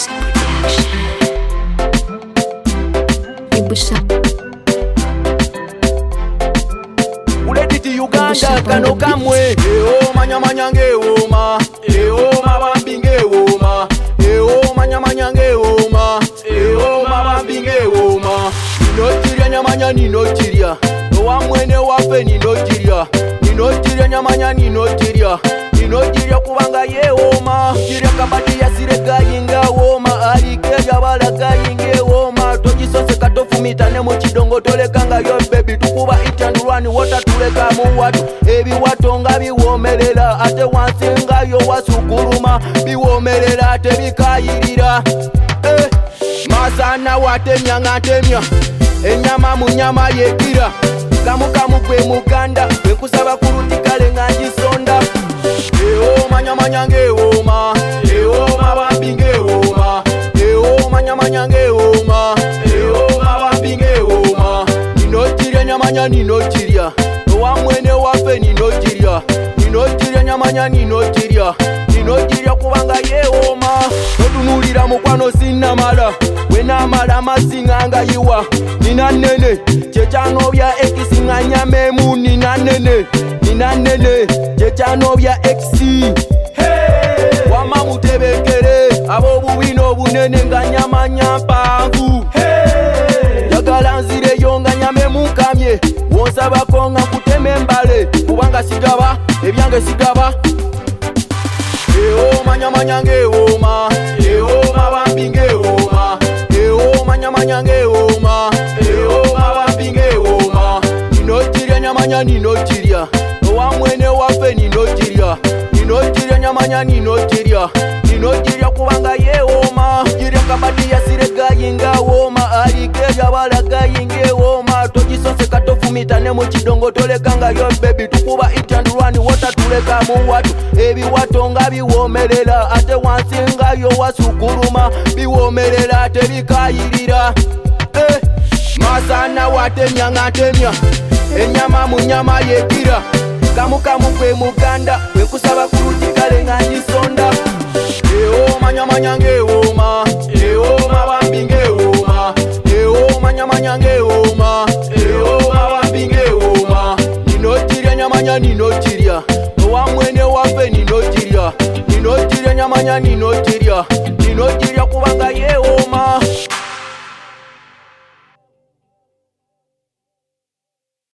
Ulediti Uganda kano kamwe eo manya manya ngeoma eo mabambi ngeoma eo manya manya ngeoma eo mabambi ngeoma ninochiria nyamanya ninochiria wa mwene wafe ninochiria ninochiria nyamanya ninochiria kubanga yeoma chiria kabati yasireka yinga woma alikeja balaga yinge woma tojisose katofumitane mu kidongo tolekanga yo baby tukuba itandulwani wota tuleka mu watu ebi watonga biwomerera ate wansenga yo wasukuruma biwomerera ate bikayirira masana watemya ngatemya enyama mu nyama yekira kamu kwe muganda wekusaba kurutikale nganjisonda eo manya manya ngeoma eo mabambi ngeoma eo manya manya ngeoma eo mabambi ngeoma ninochiria nyamanya ninochiria wa mwene wafe ninochiria nyamanya ninochiria kubanga yeoma otunulira mukwano sinamala wenamala masinganga yiwa nina nene chechano bya ekisinganya memu nina nene chechano bya exi wama mutebekere abo bubino bunene nganyamanya mpangu yagala nzire yonga nyame mukamye wonsaba konga kuteme mbale kubanga sigaba ebyange sigaba eo manya manya ngeoma eo mabambi ngeoma eo manya manya ngeoma eo mabambi ngeoma ninochiria nyamanya ninochiria wa mwene wafe ninochiria nyamanya ninochiria kubanga yeoma chiria kabati yasireka yinga woma alikeja balaga yinge woma tojisose katofumitane mu kidongo tolekanga yo baby tukuba itandulwani wota tuleka mu watu ebi watonga biwomerera ate wansenga yo wasukuruma biwomerera ate bikayirira masana watemya ngatemya enyama mu nyama yekira kamu kwe muganda wekusaba kurutikale nganjisonda eo manya manya ngeoma eo mabambi ngeoma eo manya manya ngeoma eo mabambi ngeoma ninochiria nyamanya ninochiria wa mwene wafe ninochiria nyamanya ninochiria kubanga yeoma